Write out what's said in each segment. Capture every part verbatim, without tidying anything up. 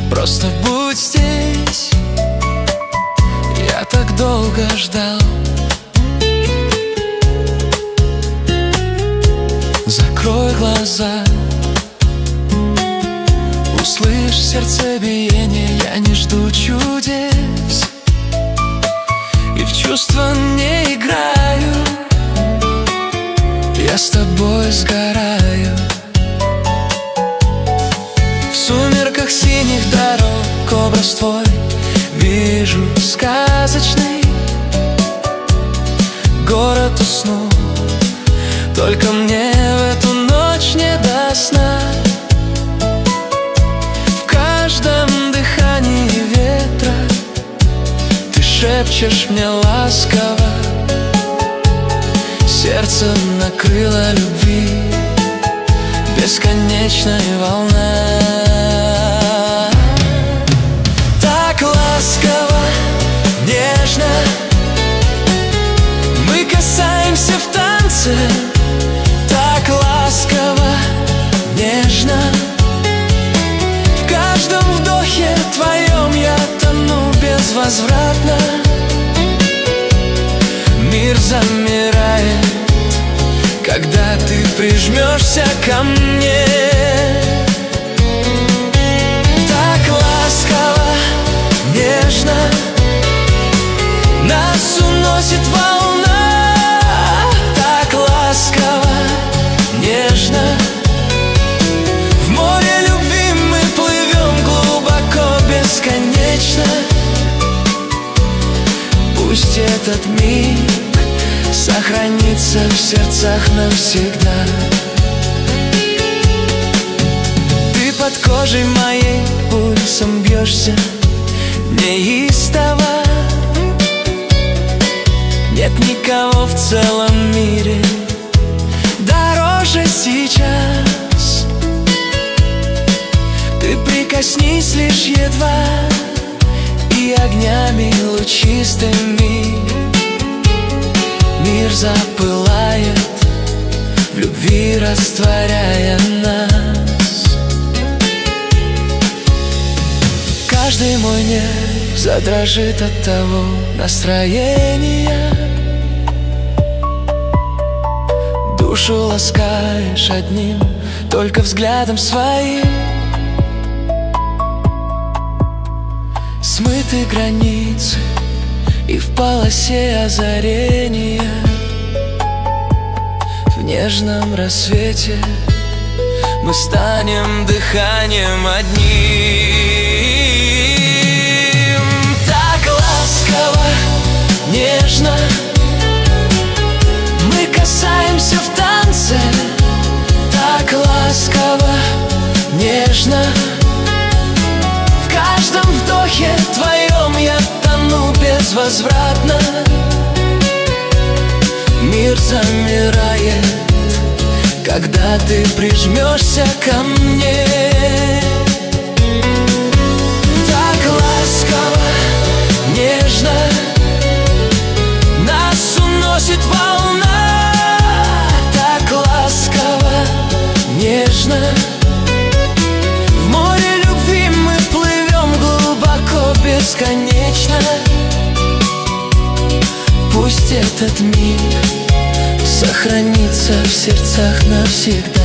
Просто будь здесь, я так долго ждал. Закрой глаза, услышь сердцебиение. Я не жду чудес и в чувства не играю. Я с тобой сгораю в сумерках синих дорог. Образ твой вижу сказочный. Город уснул, только мне в эту ночь не до сна. В каждом дыхании ветра ты шепчешь мне ласково. Сердце накрыло любви бесконечная волна. Так ласково, нежно мы касаемся в танце. Так ласково, нежно в каждом вдохе твоем я тону безвозвратно. Мир замирает, когда ты прижмешься ко мне. Так ласково, нежно нас уносит волна. Так ласково, нежно в море любви мы плывем глубоко, бесконечно. Пусть этот миг сохранится в сердцах навсегда. Ты под кожей моей пульсом бьешься неистово. Нет никого в целом мире дороже сейчас. Ты прикоснись лишь едва, и огнями лучистыми мир запылает, в любви растворяя нас. Каждый мой нерв задрожит от того настроения. Душу ласкаешь одним только взглядом своим. Смыты границы и в полосе озарения. В нежном рассвете мы станем дыханием одним. Так ласково, нежно мы касаемся в танце. Так ласково, нежно в каждом вдохе твоем я тону безвозвратно. Мир замирает, когда ты прижмешься ко мне. Так ласково, нежно нас уносит волна. Так ласково, нежно в море любви мы плывем глубоко, бесконечно. Пусть этот миг сохранится в сердцах навсегда.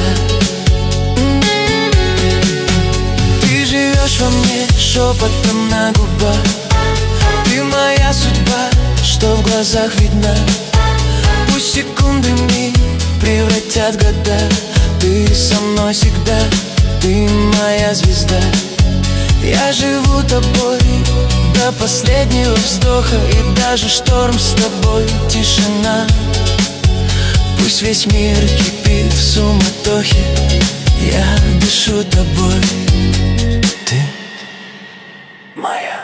Ты живешь во мне шепотом на губах. Ты моя судьба, что в глазах видна. Пусть секунды миг превратят в года. Ты со мной всегда, ты моя звезда. Я живу тобой до последнего вздоха. И даже шторм с тобой, тишина. Пусть весь мир кипит в суматохе, я дышу тобой. Ты моя.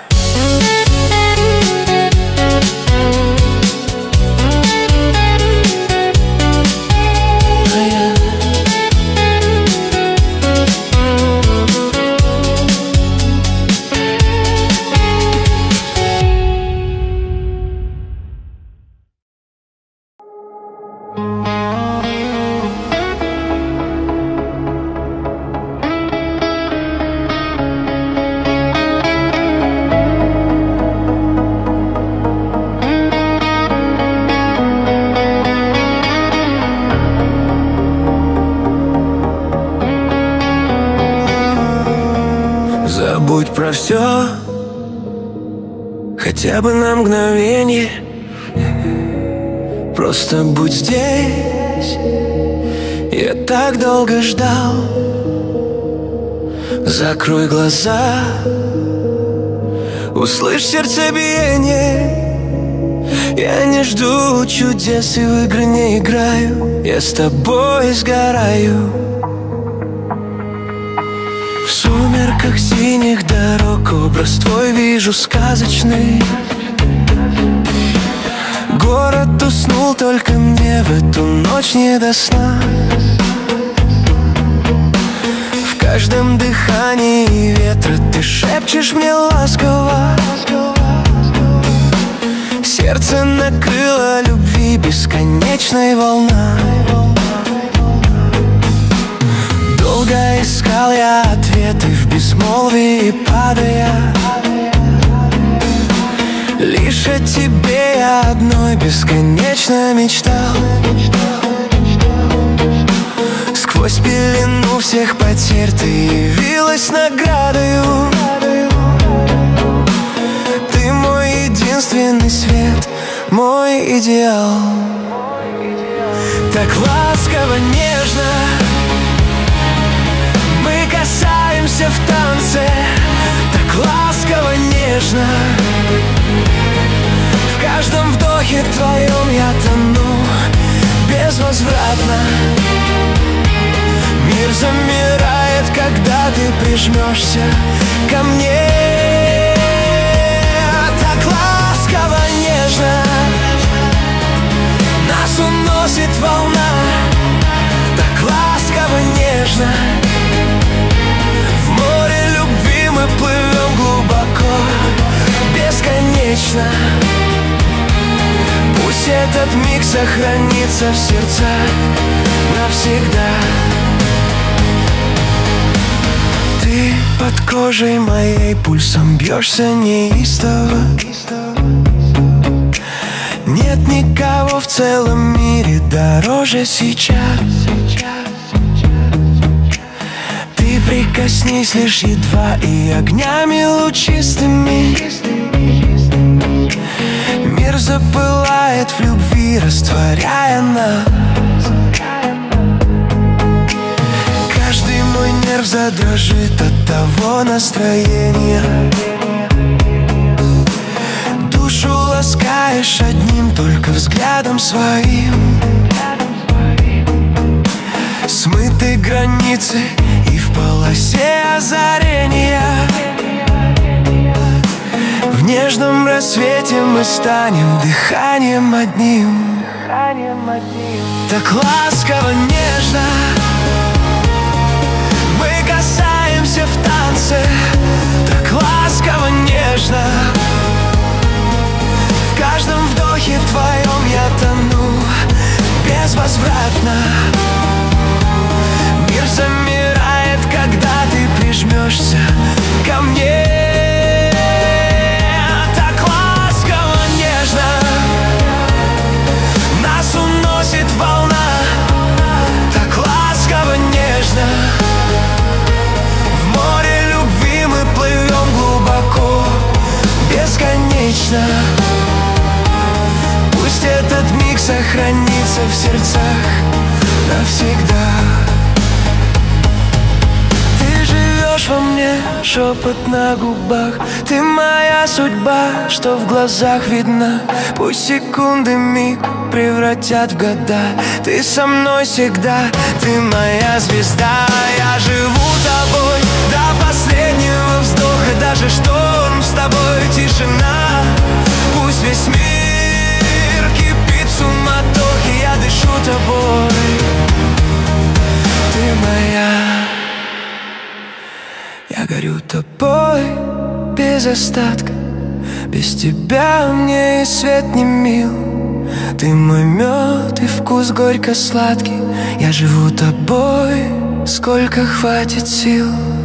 про все, хотя бы на мгновенье. Просто будь здесь, я так долго ждал. Закрой глаза, услышь сердцебиение. Я не жду чудес и в игры не играю. Я с тобой сгораю. В сумерках синих дорог образ твой вижу сказочный. Город уснул, только мне в эту ночь не до сна. В каждом дыхании ветра ты шепчешь мне ласково. Сердце накрыло любви бесконечной волна. Долго искал я ответы в безмолвии падая. Лишь о тебе я одной бесконечно мечтал. Сквозь пелену всех потерь ты явилась наградою. Ты мой единственный свет, мой идеал. Так ласково, нежно мы касаемся в танце. Так ласково, нежно в каждом вдохе твоем я тону безвозвратно. Мир замирает, когда ты прижмешься ко мне. Так ласково, нежно нас уносит волна. Так ласково, нежно в море любви мы плывем глубоко, бесконечно. Пусть этот миг сохранится в сердцах навсегда. Ты под кожей моей пульсом бьешься неистово. Нет никого в целом мире дороже сейчас. Ты прикоснись лишь едва и огнями лучистыми. Мир запылает в любви, растворяя нас. Каждый мой нерв задрожит от того настроения. Душу ласкаешь одним только взглядом своим. Смыты границы и в полосе озарения. В нежном рассвете мы станем дыханием одним. Так ласково, нежно мы касаемся в танце. Так ласково, нежно в каждом вдохе твоем я тону безвозвратно. Мир замирает, когда ты прижмешься ко мне. Волна, так ласково, нежно в море любви мы плывем глубоко, бесконечно. Пусть этот миг сохранится в сердцах навсегда. Ты живешь во мне, шепот на губах. Ты моя судьба, что в глазах видна. Пусть секунды миг превратят в года. Ты со мной всегда, ты моя звезда. Я живу тобой до последнего вздоха. Даже шторм с тобой, тишина. Пусть весь мир кипит в суматохе, я дышу тобой. Ты моя, я горю тобой без остатка. Без тебя мне и свет не мил. Ты мой мед и вкус горько-сладкий. Я живу тобой, сколько хватит сил.